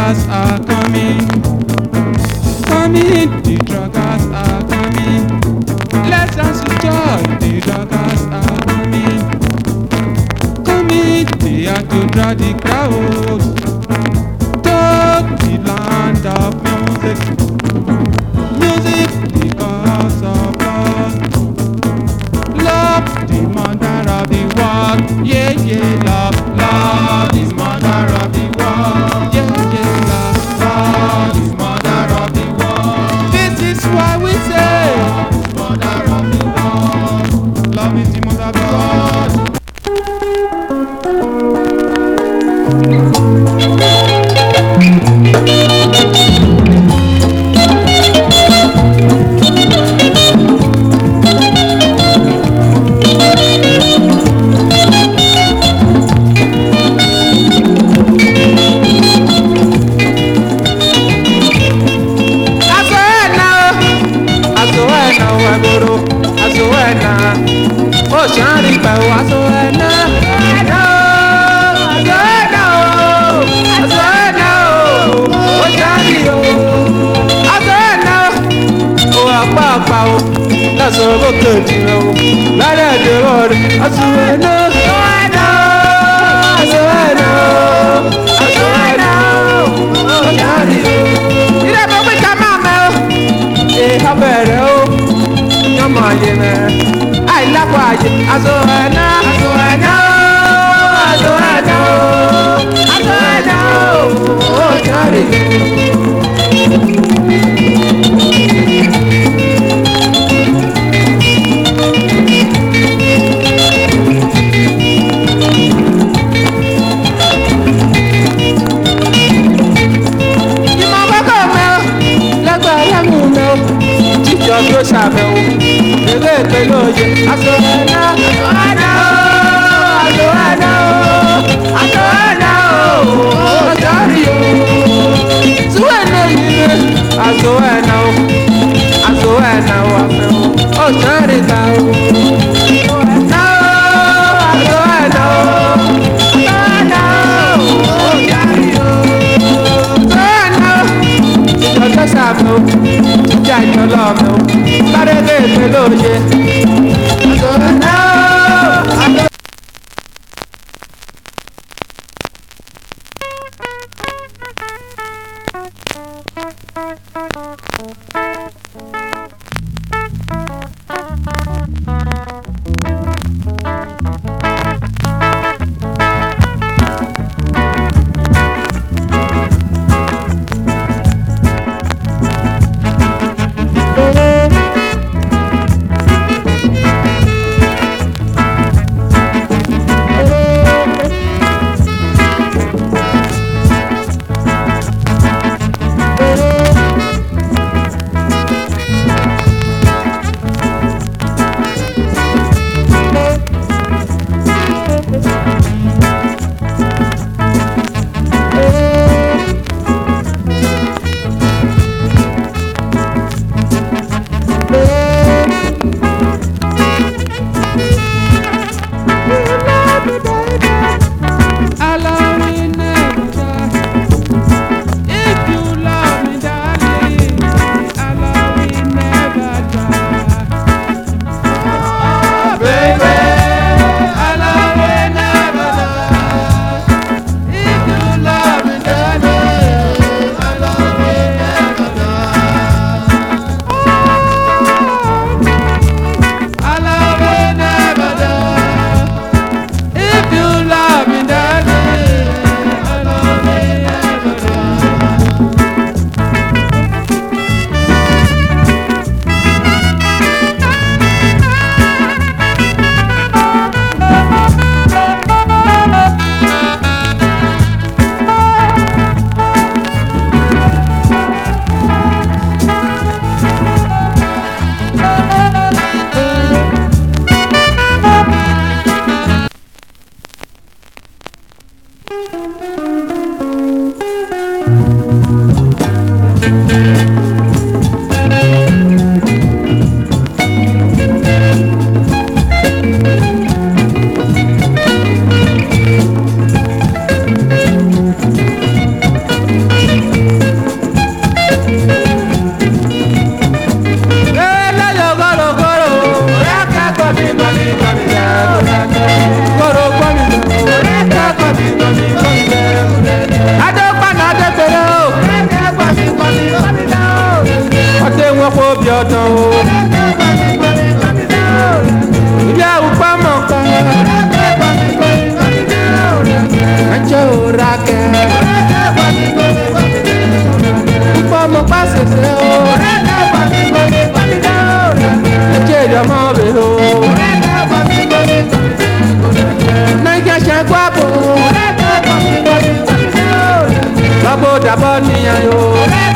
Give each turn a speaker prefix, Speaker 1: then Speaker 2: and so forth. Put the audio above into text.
Speaker 1: druggers are coming. Coming, the druggers are coming. Let's dance with joy, the druggers are coming. Coming, they are to draw the crowd to the land of music. Music, the cause of love. Love, the mother of the world. Yeah, yeah, love, love is mother of the world. Yeah, yeah, love, love is mother of the world. This is why we say, mother of the world. Love is the mother of the world. That's all I'm going to know. Right at the road, I swear no, I know. Oh, Johnny, you never wake up, mama. Yeah, how better? Come on, yeah, I love what I know. Oh, Johnny. Yo sabe o, llegué que lo oye, asoana o, Dario, suena libre, asoana o, afeo, o charita o, yo sabe o, ya yo lo veo. Parece que lo oye.
Speaker 2: Yanyo.